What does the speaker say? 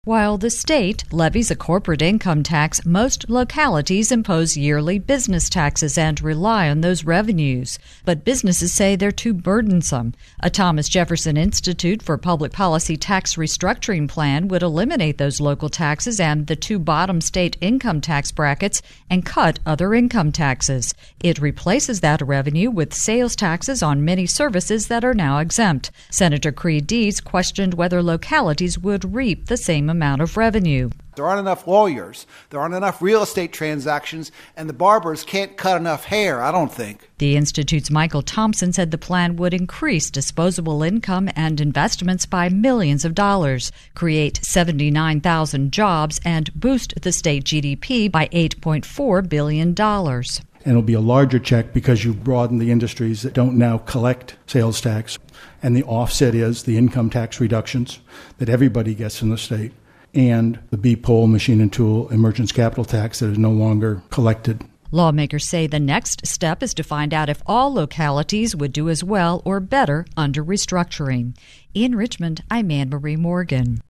While the state levies a corporate income tax, most localities impose yearly business taxes and rely on those revenues. But businesses say they're too burdensome. A Thomas Jefferson Institute for Public Policy tax restructuring plan would eliminate those local taxes and the two bottom state income tax brackets and cut other income taxes. It replaces that revenue with sales taxes on many services that are now exempt. Senator Creed Dees questioned whether localities would reap the same amount of revenue. There aren't enough lawyers, there aren't enough real estate transactions, and the barbers can't cut enough hair, I don't think. The Institute's Michael Thompson said the plan would increase disposable income and investments by millions of dollars, create 79,000 jobs, and boost the state GDP by $8.4 billion. And it'll be a larger check because you broaden the industries that don't now collect sales tax. And the offset is the income tax reductions that everybody gets in the state, and the B-POL machine and tool emergence capital tax that is no longer collected. Lawmakers say the next step is to find out if all localities would do as well or better under restructuring. In Richmond, I'm Anne Marie Morgan.